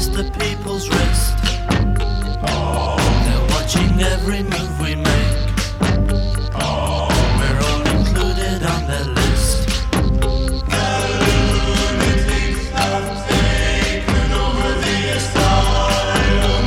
twist the people's wrist. They're watching every move we make. We're all included on their list. The lunatics have taken over the asylum.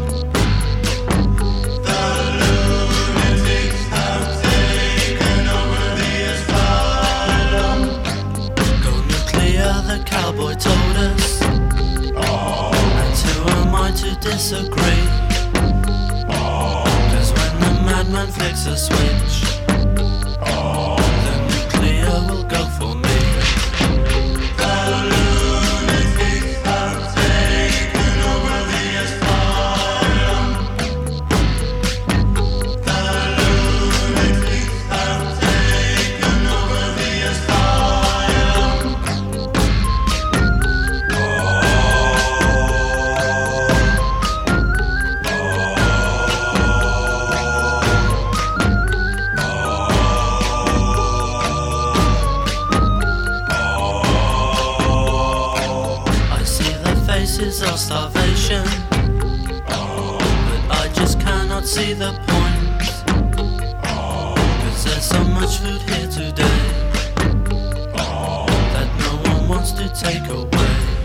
The lunatics have taken over the asylum. Go nuclear, the cowboy told us. And who am I to disagree? 'Cause when the madman flicks a switch, the nuclear will go for me. The lunatics have taken over the asylum. The lunatics have taken over the asylum. I see the faces of starvation, but I just cannot see the point. 'Cause there's so much food here today that no one wants to take away.